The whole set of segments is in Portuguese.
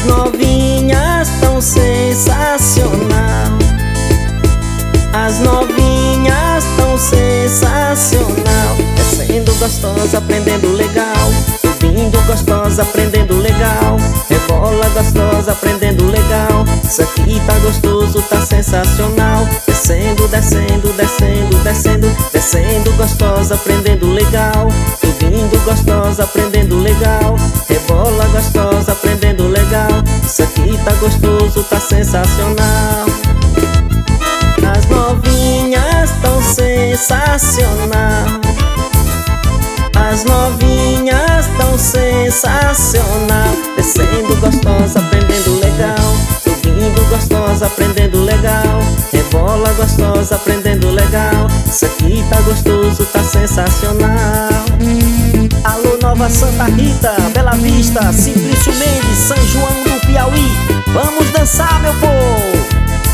As novinhas tão sensacional. As novinhas tão sensacional. Descendo gostosa, aprendendo legal. Subindo gostosa, aprendendo legal. Rebola gostosa, aprendendo legal. Isso aqui tá gostoso, tá sensacional. Descendo, descendo, descendo, descendo. Descendo gostosa, aprendendo legal. Subindo gostosa, aprendendo legal. Rebola gostosa, aprendendo legal. Isso aqui tá gostoso, tá sensacional. As novinhas tão sensacional. As novinhas tão sensacional. Descendo gostosa, aprendendo legal. Subindo gostosa, aprendendo legal. Rebola gostosa, aprendendo legal. Isso aqui tá gostoso, tá sensacional. Alô Nova Santa Rita, Bela Vista, Simplício Mendes, São João do Piauí. Vamos dançar, meu povo!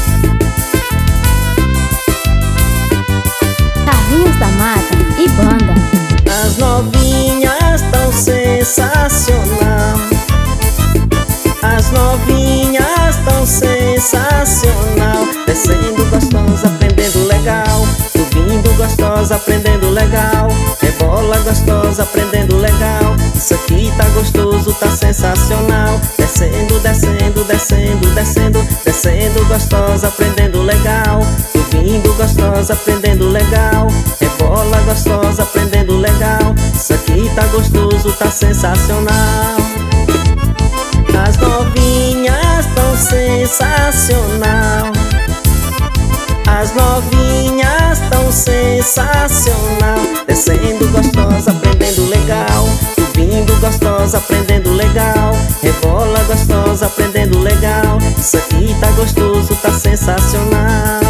Carlinhos da Mata e banda. As novinhas tão sensacional. As novinhas tão sensacional. Descendo gostosa, aprendendo legal. Subindo gostosa, aprendendo legal. Rebola gostosa, aprendendo legal. Isso aqui tá gostoso, tá sensacional. Descendo, descendo, descendo, descendo. Descendo gostosa, aprendendo legal. Subindo gostosa, aprendendo legal. Rebola gostosa, aprendendo legal. Isso aqui tá gostoso, tá sensacional. As novinhas tão sensacional. As novinhas tão sensacional. Descendo gostosa, aprendendo legal. Subindo gostosa, aprendendo legal. Rebola gostosa, aprendendo legal. Isso aqui tá gostoso, tá sensacional.